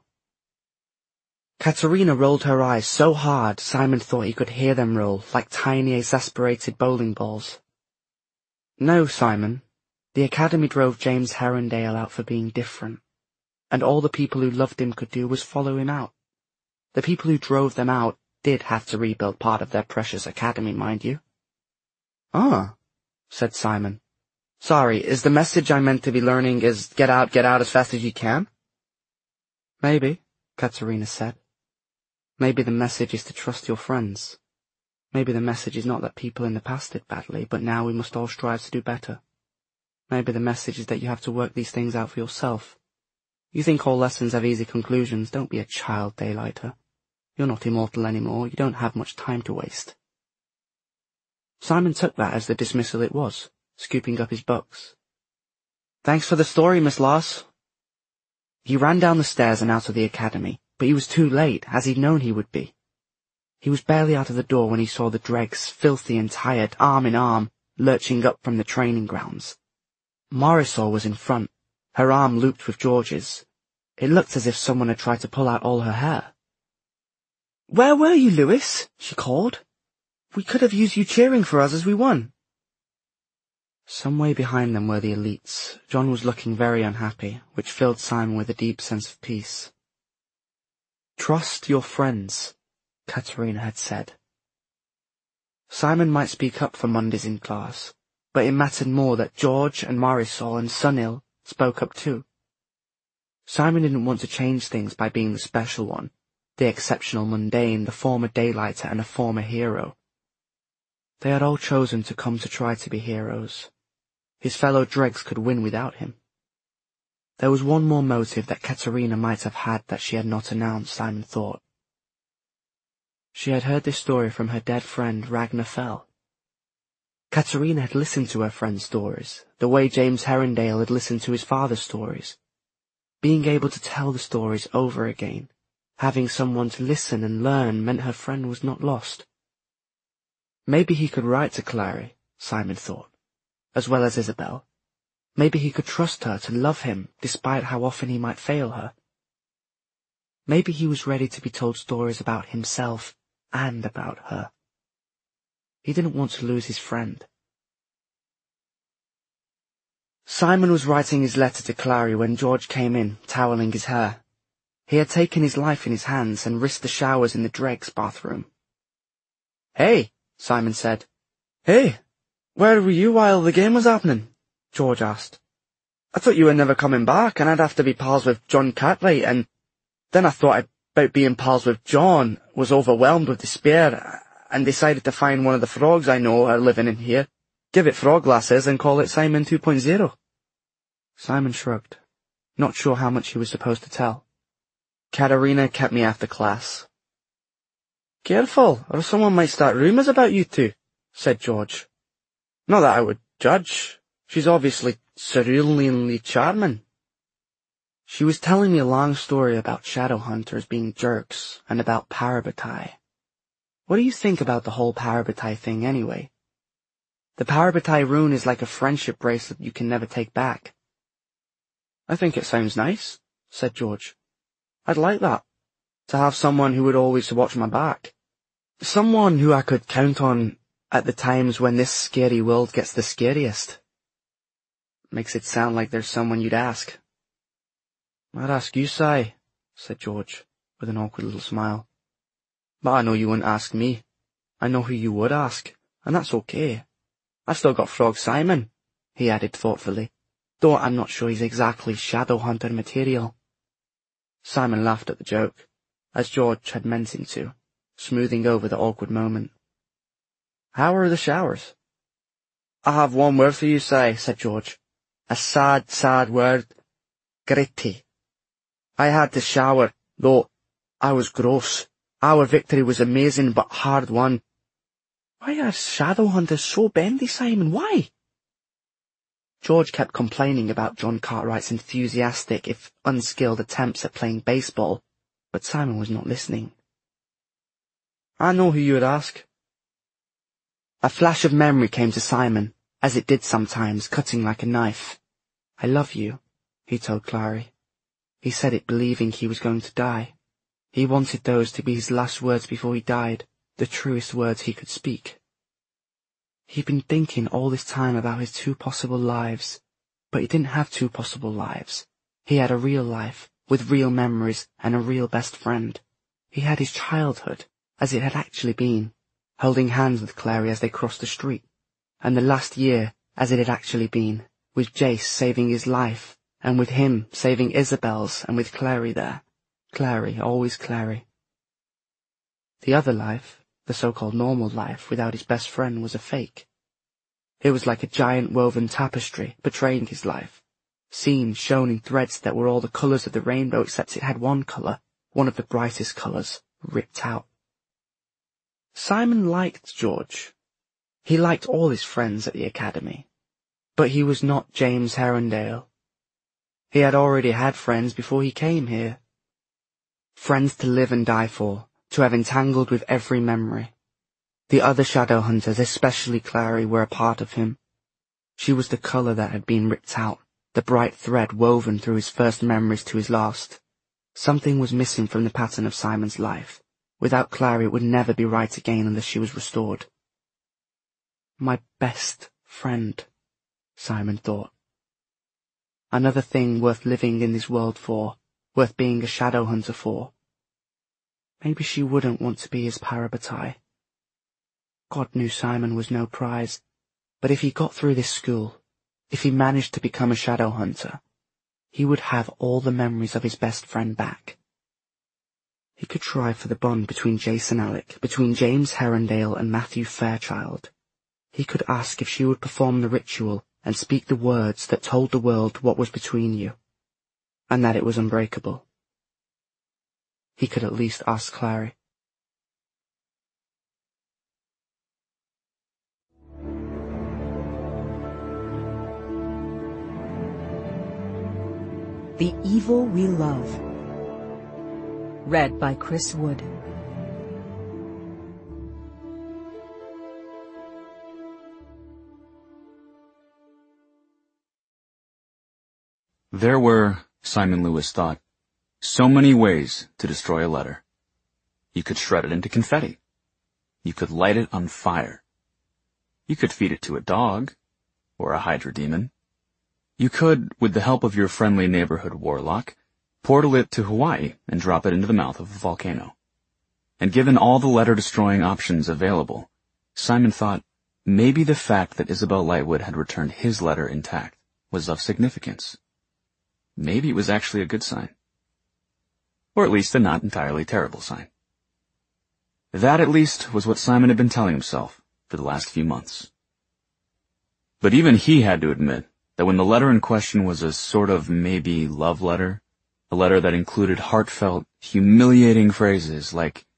Katerina rolled her eyes so hard Simon thought he could hear them roll like tiny exasperated bowling balls. No, Simon. The Academy drove James Herondale out for being different, and all the people who loved him could do was follow him out. The people who drove them out did have to rebuild part of their precious Academy, mind you. Ah, said Simon. Sorry, is the message I meant to be learning is get out as fast as you can? Maybe, Katerina said. Maybe the message is to trust your friends. Maybe the message is not that people in the past did badly, but now we must all strive to do better. Maybe the message is that you have to work these things out for yourself. You think all lessons have easy conclusions, don't be a child, Daylighter. You're not immortal anymore, you don't have much time to waste. Simon took that as the dismissal it was, scooping up his books. Thanks for the story, Miss Lars. He ran down the stairs and out of the Academy, but he was too late, as he'd known he would be. He was barely out of the door when he saw the dregs, filthy and tired, arm in arm, lurching up from the training grounds. Marisol was in front, her arm looped with George's. It looked as if someone had tried to pull out all her hair. Where were you, Lewis? She called. We could have used you cheering for us as we won. Some way behind them were the elites. John was looking very unhappy, which filled Simon with a deep sense of peace. Trust your friends, Katerina had said. Simon might speak up for Mondays in class, but it mattered more that George and Marisol and Sunil spoke up too. Simon didn't want to change things by being the special one, the exceptional mundane, the former Daylighter and a former hero. They had all chosen to come to try to be heroes. His fellow dregs could win without him. There was one more motive that Katerina might have had that she had not announced, Simon thought. She had heard this story from her dead friend Ragnar Fell. Katerina had listened to her friend's stories, the way James Herondale had listened to his father's stories. Being able to tell the stories over again, having someone to listen and learn meant her friend was not lost. Maybe he could write to Clary, Simon thought, as well as Isabel. Maybe he could trust her to love him despite how often he might fail her. Maybe he was ready to be told stories about himself and about her. He didn't want to lose his friend. Simon was writing his letter to Clary when George came in, toweling his hair. He had taken his life in his hands and risked the showers in the dregs' bathroom. Hey, Simon said. Hey, where were you while the game was happening? George asked. I thought you were never coming back and I'd have to be pals with John Cartwright, and then I thought about being pals with John, was overwhelmed with despair, and decided to find one of the frogs I know are living in here, give it frog glasses and call it Simon 2.0. Simon shrugged, not sure how much he was supposed to tell. Katerina kept me after class. Careful, or someone might start rumours about you two, said George. Not that I would judge. She's obviously ceruleanly charming. She was telling me a long story about shadow hunters being jerks and about Parabatai. What do you think about the whole Parabatai thing anyway? The Parabatai rune is like a friendship bracelet you can never take back. I think it sounds nice, said George. I'd like that, to have someone who would always watch my back. Someone who I could count on at the times when this scary world gets the scariest. Makes it sound like there's someone you'd ask. I'd ask you, Si, said George, with an awkward little smile. But I know you wouldn't ask me. I know who you would ask, and that's okay. I've still got Frog Simon, he added thoughtfully, though I'm not sure he's exactly shadow hunter material. Simon laughed at the joke, as George had meant him to, smoothing over the awkward moment. How are the showers? I have one word for you, Si, said George. A sad, sad word. Gritty. I had to shower, though I was gross. Our victory was amazing but hard won. Why are shadow hunters so bendy, Simon? Why? George kept complaining about John Cartwright's enthusiastic, if unskilled, attempts at playing baseball, but Simon was not listening. I know who you would ask. A flash of memory came to Simon, as it did sometimes, cutting like a knife. I love you, he told Clary. He said it believing he was going to die. He wanted those to be his last words before he died, the truest words he could speak. He'd been thinking all this time about his two possible lives, but he didn't have two possible lives. He had a real life, with real memories and a real best friend. He had his childhood, as it had actually been, holding hands with Clary as they crossed the street, and the last year, as it had actually been, with Jace saving his life, and with him saving Isabel's, and with Clary there. Clary, always Clary. The other life, the so-called normal life without his best friend, was a fake. It was like a giant woven tapestry betraying his life, seams shown in threads that were all the colours of the rainbow except it had one colour, one of the brightest colours, ripped out. Simon liked George. He liked all his friends at the academy. But he was not James Herondale. He had already had friends before he came here. Friends to live and die for, to have entangled with every memory. The other shadow hunters, especially Clary, were a part of him. She was the colour that had been ripped out, the bright thread woven through his first memories to his last. Something was missing from the pattern of Simon's life. Without Clary it would never be right again unless she was restored. My best friend, Simon thought. Another thing worth living in this world for, worth being a shadow hunter for. Maybe she wouldn't want to be his Parabatai. God knew Simon was no prize, but if he got through this school, if he managed to become a shadow hunter, he would have all the memories of his best friend back. He could try for the bond between Jace and Alec, between James Herondale and Matthew Fairchild. He could ask if she would perform the ritual and speak the words that told the world what was between you, and that it was unbreakable. He could at least ask Clary. The Evil We Love. Read by Chris Wood. There were, Simon Lewis thought, so many ways to destroy a letter. You could shred it into confetti. You could light it on fire. You could feed it to a dog, or a Hydra demon. You could, with the help of your friendly neighborhood warlock, portal it to Hawaii and drop it into the mouth of a volcano. And given all the letter-destroying options available, Simon thought maybe the fact that Isabel Lightwood had returned his letter intact was of significance. Maybe it was actually a good sign. Or at least a not entirely terrible sign. That, at least, was what Simon had been telling himself for the last few months. But even he had to admit that when the letter in question was a sort of maybe love letter, a letter that included heartfelt, humiliating phrases like,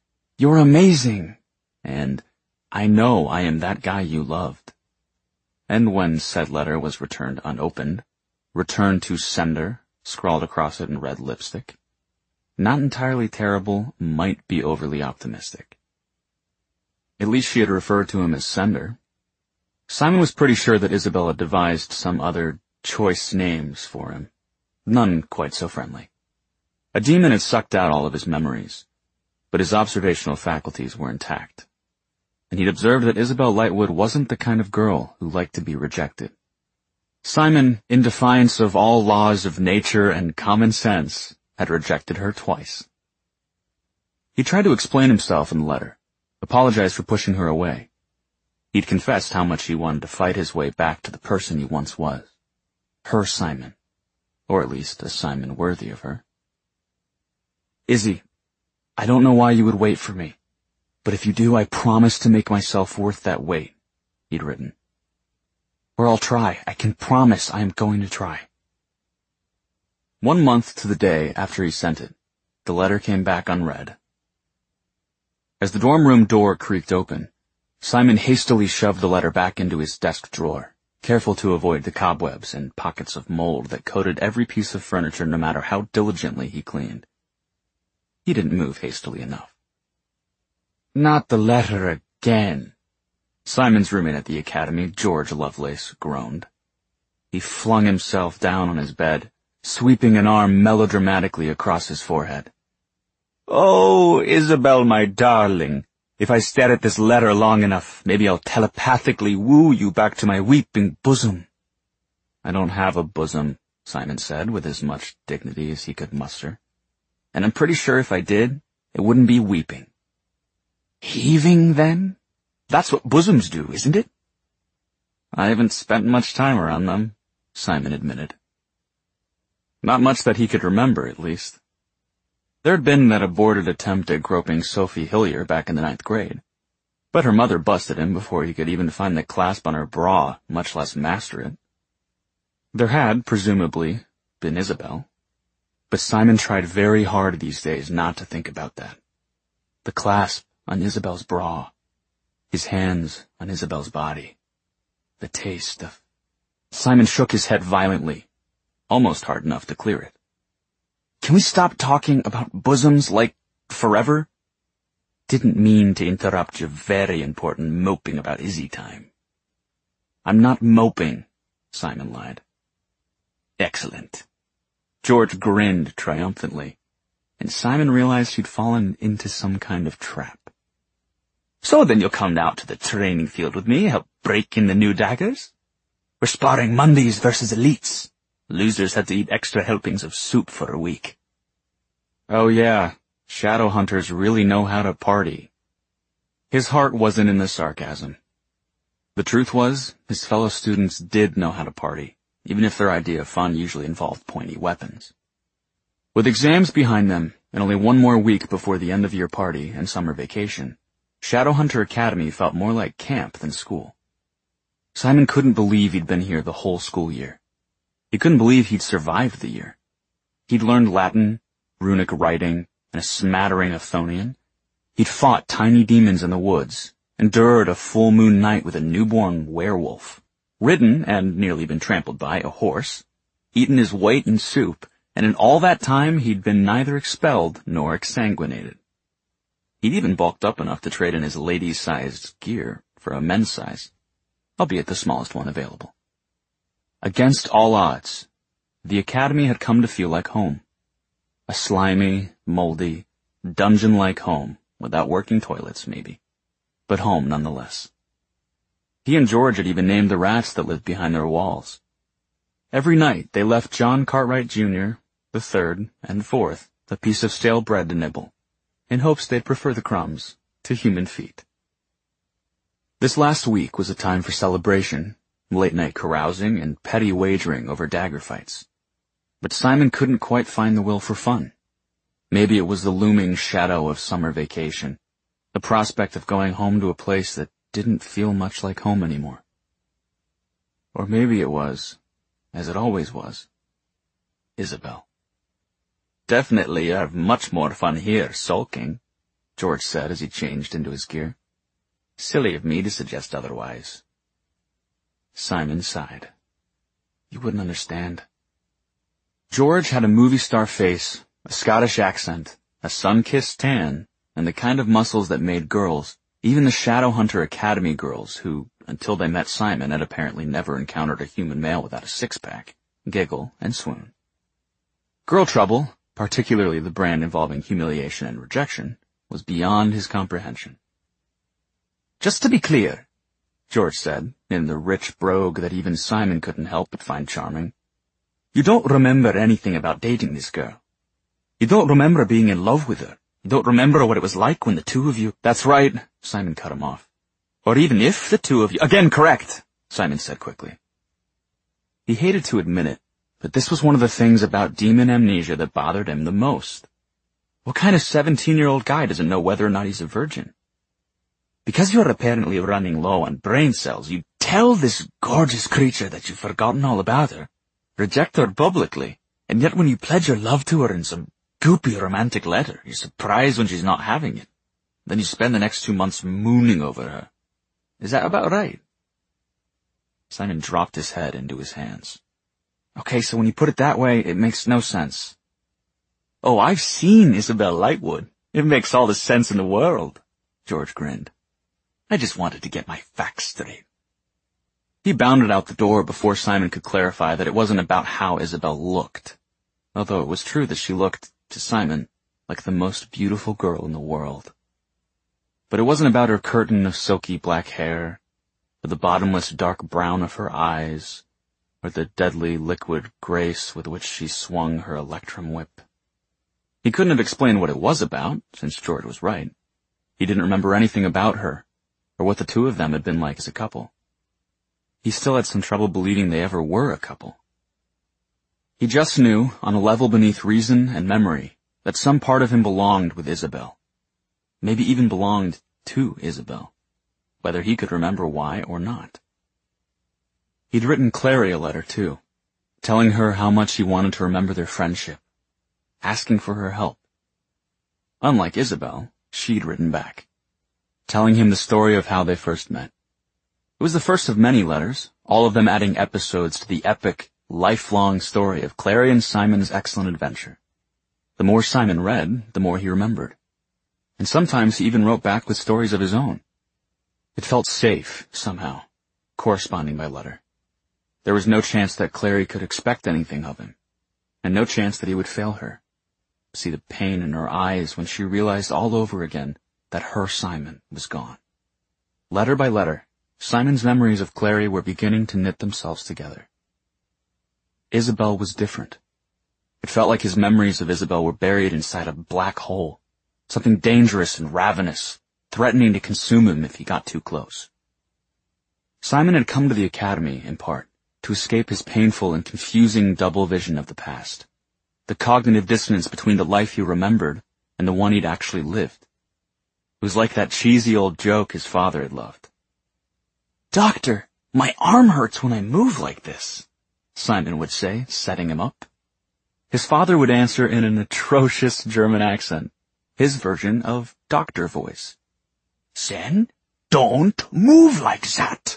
"You're amazing," and "I know I am that guy you loved." And when said letter was returned unopened, "Return to sender," scrawled across it in red lipstick, not entirely terrible might be overly optimistic. At least she had referred to him as sender. Simon was pretty sure that Isabel had devised some other choice names for him, none quite so friendly. A demon had sucked out all of his memories, but his observational faculties were intact, and he'd observed that Isabel Lightwood wasn't the kind of girl who liked to be rejected. Simon, in defiance of all laws of nature and common sense, had rejected her twice. He tried to explain himself in the letter, apologized for pushing her away. He'd confessed how much he wanted to fight his way back to the person he once was. Her Simon. Or at least a Simon worthy of her. "Izzy, I don't know why you would wait for me, but if you do, I promise to make myself worth that wait," he'd written. "Or I'll try. I can promise I am going to try." 1 month to the day after he sent it, the letter came back unread. As the dorm room door creaked open, Simon hastily shoved the letter back into his desk drawer, careful to avoid the cobwebs and pockets of mold that coated every piece of furniture no matter how diligently he cleaned. He didn't move hastily enough. "Not the letter again," Simon's roommate at the academy, George Lovelace, groaned. He flung himself down on his bed, sweeping an arm melodramatically across his forehead. "Oh, Isabel, my darling, if I stare at this letter long enough, maybe I'll telepathically woo you back to my weeping bosom." "I don't have a bosom," Simon said with as much dignity as he could muster. "And I'm pretty sure if I did, it wouldn't be weeping." "Heaving, then? That's what bosoms do, isn't it?" "I haven't spent much time around them," Simon admitted. Not much that he could remember, at least. There had been that aborted attempt at groping Sophie Hillier back in the 9th grade, but her mother busted him before he could even find the clasp on her bra, much less master it. There had, presumably, been Isabel, but Simon tried very hard these days not to think about that. The clasp on Isabel's bra, his hands on Isabel's body, the taste of... Simon shook his head violently, almost hard enough to clear it. "Can we stop talking about bosoms like forever? Didn't mean to interrupt your very important moping about Izzy time." "I'm not moping," Simon lied. "Excellent." George grinned triumphantly, and Simon realized he'd fallen into some kind of trap. "So then you'll come out to the training field with me, help break in the new daggers? We're sparring Mondays versus elites. Losers had to eat extra helpings of soup for a week." "Oh yeah, shadow hunters really know how to party." His heart wasn't in the sarcasm. The truth was, his fellow students did know how to party, even if their idea of fun usually involved pointy weapons. With exams behind them, and only 1 more week before the end-of-year party and summer vacation, Shadowhunter Academy felt more like camp than school. Simon couldn't believe he'd been here the whole school year. He couldn't believe he'd survived the year. He'd learned Latin, runic writing, and a smattering of Chthonian. He'd fought tiny demons in the woods, endured a full moon night with a newborn werewolf, ridden and nearly been trampled by a horse, eaten his weight in soup, and in all that time he'd been neither expelled nor exsanguinated. He'd even bulked up enough to trade in his ladies-sized gear for a men's size, albeit the smallest one available. Against all odds, the academy had come to feel like home. A slimy, moldy, dungeon-like home, without working toilets, maybe, but home nonetheless. He and George had even named the rats that lived behind their walls. Every night they left John Cartwright Jr., the third and fourth, a piece of stale bread to nibble, in hopes they'd prefer the crumbs to human feet. This last week was a time for celebration, late-night carousing, and petty wagering over dagger fights. But Simon couldn't quite find the will for fun. Maybe it was the looming shadow of summer vacation, the prospect of going home to a place that didn't feel much like home anymore. Or maybe it was, as it always was, Isabel. "Definitely you have much more fun here, sulking," George said as he changed into his gear. Silly of me to suggest otherwise. Simon sighed. You wouldn't understand. George had a movie star face, a Scottish accent, a sun-kissed tan, and the kind of muscles that made girls, even the Shadowhunter Academy girls who, until they met Simon, had apparently never encountered a human male without a six-pack, giggle and swoon. Girl trouble, particularly the brand involving humiliation and rejection, was beyond his comprehension. Just to be clear, George said, in the rich brogue that even Simon couldn't help but find charming, you don't remember anything about dating this girl. You don't remember being in love with her. You don't remember what it was like when the two of you— That's right, Simon cut him off. Or even if the two of you— Again, correct, Simon said quickly. He hated to admit it, but this was one of the things about demon amnesia that bothered him the most. What kind of 17-year-old guy doesn't know whether or not he's a virgin? Because you're apparently running low on brain cells, you tell this gorgeous creature that you've forgotten all about her, reject her publicly, and yet when you pledge your love to her in some goopy romantic letter, you're surprised when she's not having it. Then you spend the next 2 months mooning over her. Is that about right? Simon dropped his head into his hands. Okay, so when you put it that way, it makes no sense. Oh, I've seen Isabel Lightwood. It makes all the sense in the world, George grinned. I just wanted to get my facts straight. He bounded out the door before Simon could clarify that it wasn't about how Isabel looked, although it was true that she looked, to Simon, like the most beautiful girl in the world. But it wasn't about her curtain of silky black hair, or the bottomless dark brown of her eyes, or the deadly liquid grace with which she swung her electrum whip. He couldn't have explained what it was about, since George was right. He didn't remember anything about her, or what the two of them had been like as a couple. He still had some trouble believing they ever were a couple. He just knew, on a level beneath reason and memory, that some part of him belonged with Isabel. Maybe even belonged to Isabel, whether he could remember why or not. He'd written Clary a letter, too, telling her how much he wanted to remember their friendship, asking for her help. Unlike Isabel, she'd written back, telling him the story of how they first met. It was the first of many letters, all of them adding episodes to the epic, lifelong story of Clary and Simon's excellent adventure. The more Simon read, the more he remembered. And sometimes he even wrote back with stories of his own. It felt safe, somehow, corresponding by letter. There was no chance that Clary could expect anything of him, and no chance that he would fail her. See the pain in her eyes when she realized all over again that her Simon was gone. Letter by letter, Simon's memories of Clary were beginning to knit themselves together. Isabel was different. It felt like his memories of Isabel were buried inside a black hole, something dangerous and ravenous, threatening to consume him if he got too close. Simon had come to the academy, in part, to escape his painful and confusing double vision of the past, the cognitive dissonance between the life he remembered and the one he'd actually lived. It was like that cheesy old joke his father had loved. "Doctor, my arm hurts when I move like this," Simon would say, setting him up. His father would answer in an atrocious German accent, his version of doctor voice. "Then don't move like that."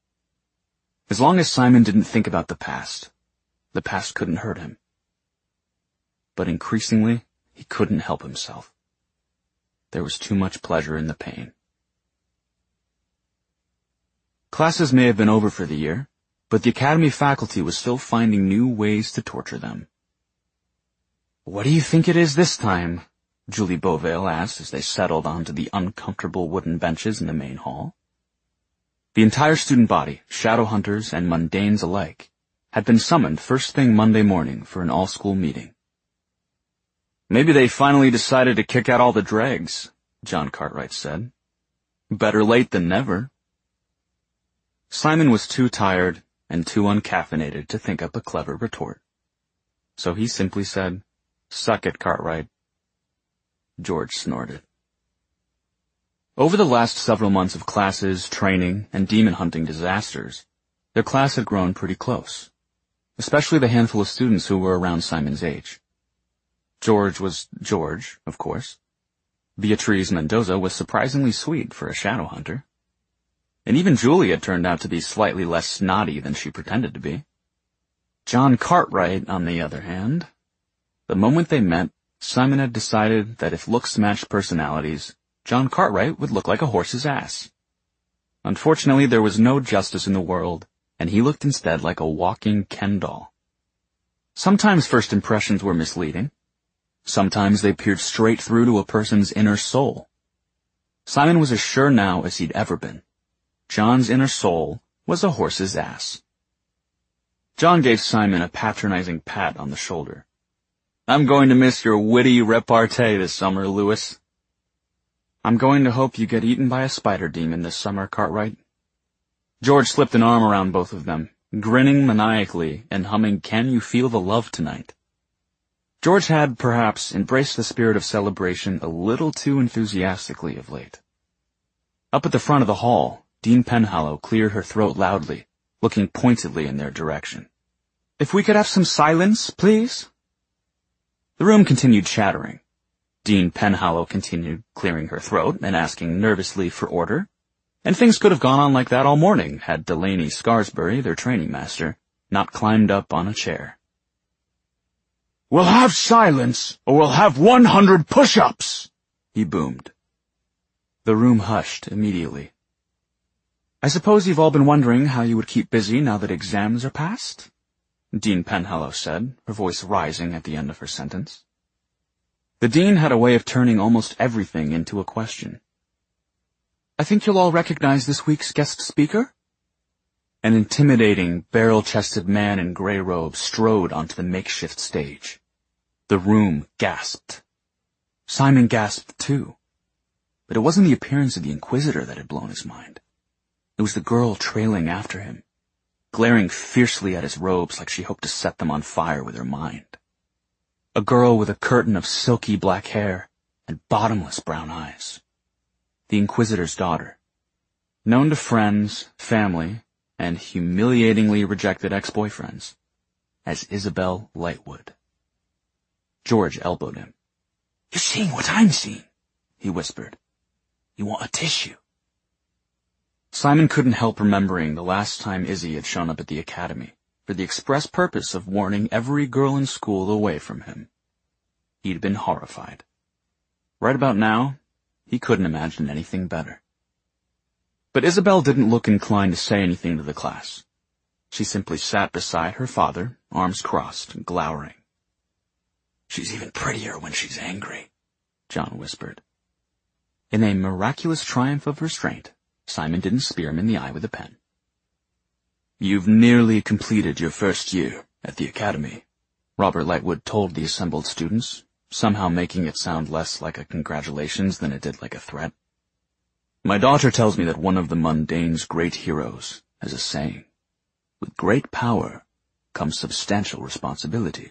As long as Simon didn't think about the past couldn't hurt him. But increasingly, he couldn't help himself. There was too much pleasure in the pain. Classes may have been over for the year, but the academy faculty was still finding new ways to torture them. "What do you think it is this time?" Julie Beauvale asked as they settled onto the uncomfortable wooden benches in the main hall. The entire student body, Shadowhunters and mundanes alike, had been summoned first thing Monday morning for an all-school meeting. "Maybe they finally decided to kick out all the dregs," John Cartwright said. "Better late than never." Simon was too tired and too uncaffeinated to think up a clever retort. So he simply said, "Suck it, Cartwright." George snorted. Over the last several months of classes, training, and demon hunting disasters, their class had grown pretty close, especially the handful of students who were around Simon's age. George was George, of course. Beatriz Mendoza was surprisingly sweet for a shadow hunter. And even Julia turned out to be slightly less snotty than she pretended to be. John Cartwright, on the other hand, the moment they met, Simon had decided that if looks matched personalities, John Cartwright would look like a horse's ass. Unfortunately, there was no justice in the world, and he looked instead like a walking Ken doll. Sometimes first impressions were misleading. Sometimes they peered straight through to a person's inner soul. Simon was as sure now as he'd ever been. John's inner soul was a horse's ass. John gave Simon a patronizing pat on the shoulder. "I'm going to miss your witty repartee this summer, Lewis." "I'm going to hope you get eaten by a spider demon this summer, Cartwright." George slipped an arm around both of them, grinning maniacally and humming "Can You Feel the Love Tonight?" George had, perhaps, embraced the spirit of celebration a little too enthusiastically of late. Up at the front of the hall, Dean Penhallow cleared her throat loudly, looking pointedly in their direction. "If we could have some silence, please." The room continued chattering. Dean Penhallow continued clearing her throat and asking nervously for order, and things could have gone on like that all morning had Delaney Scarsbury, their training master, not climbed up on a chair. "We'll have silence, or we'll have 100 push-ups!" he boomed. The room hushed immediately. "I suppose you've all been wondering how you would keep busy now that exams are past?" Dean Penhallow said, her voice rising at the end of her sentence. The dean had a way of turning almost everything into a question. "I think you'll all recognize this week's guest speaker?" An intimidating, barrel-chested man in gray robes strode onto the makeshift stage. The room gasped. Simon gasped too. But it wasn't the appearance of the Inquisitor that had blown his mind. It was the girl trailing after him, glaring fiercely at his robes like she hoped to set them on fire with her mind. A girl with a curtain of silky black hair and bottomless brown eyes. The Inquisitor's daughter. Known to friends, family, and humiliatingly rejected ex-boyfriends as Isabel Lightwood. George elbowed him. "You're seeing what I'm seeing," he whispered. "You want a tissue?" Simon couldn't help remembering the last time Izzy had shown up at the academy for the express purpose of warning every girl in school away from him. He'd been horrified. Right about now, he couldn't imagine anything better. But Isabel didn't look inclined to say anything to the class. She simply sat beside her father, arms crossed, glowering. "She's even prettier when she's angry," John whispered. In a miraculous triumph of restraint, Simon didn't spear him in the eye with a pen. "You've nearly completed your first year at the academy," Robert Lightwood told the assembled students, somehow making it sound less like a congratulations than it did like a threat. "My daughter tells me that one of the mundane's great heroes has a saying, 'With great power comes substantial responsibility.'"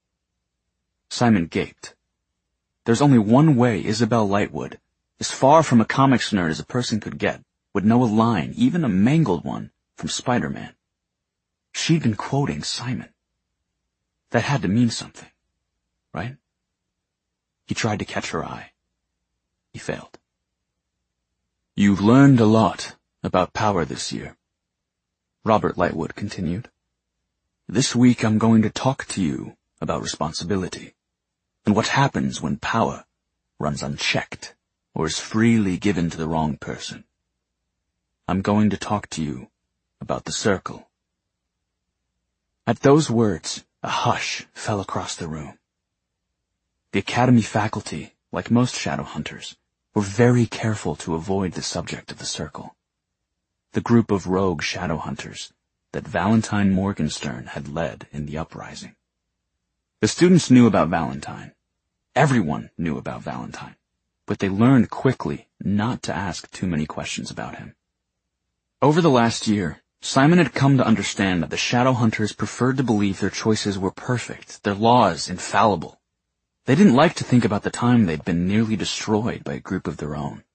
Simon gaped. There's only one way Isabel Lightwood, as far from a comics nerd as a person could get, would know a line, even a mangled one, from Spider-Man. She'd been quoting Simon. That had to mean something, right? He tried to catch her eye. He failed. "You've learned a lot about power this year," Robert Lightwood continued. "This week I'm going to talk to you about responsibility and what happens when power runs unchecked or is freely given to the wrong person. I'm going to talk to you about the circle." At those words, a hush fell across the room. The academy faculty, like most shadow hunters, were very careful to avoid the subject of the circle. The group of rogue shadow hunters that Valentine Morgenstern had led in the uprising. The students knew about Valentine. Everyone knew about Valentine, but they learned quickly not to ask too many questions about him. Over the last year, Simon had come to understand that the shadow hunters preferred to believe their choices were perfect, their laws infallible. They didn't like to think about the time they'd been nearly destroyed by a group of their own.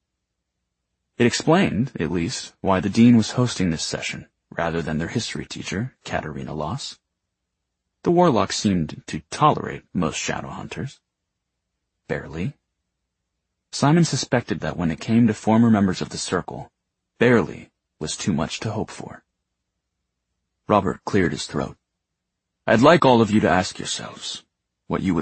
It explained, at least, why the dean was hosting this session, rather than their history teacher, Katerina Loss. The warlock seemed to tolerate most shadow hunters. Barely. Simon suspected that when it came to former members of the circle, barely was too much to hope for. Robert cleared his throat. I'd like all of you to ask yourselves what you would